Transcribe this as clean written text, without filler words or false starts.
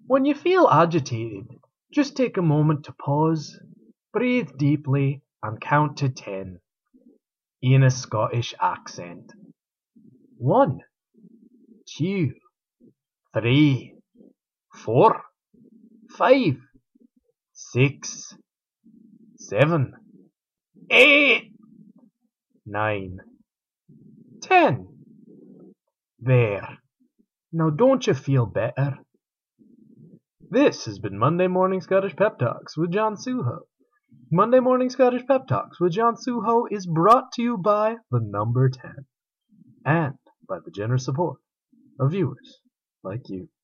When you feel agitated, just take a moment to pause, breathe deeply, and count to 10 in a Scottish accent. 1, 2, 3, 4, 5, 6, 7, 8, 9, 10. There. Now don't you feel better? This has been Monday Morning Scottish Pep Talks with John Suho. Monday Morning Scottish Pep Talks with John Suho is brought to you by the number 10 and by the generous support of viewers like you.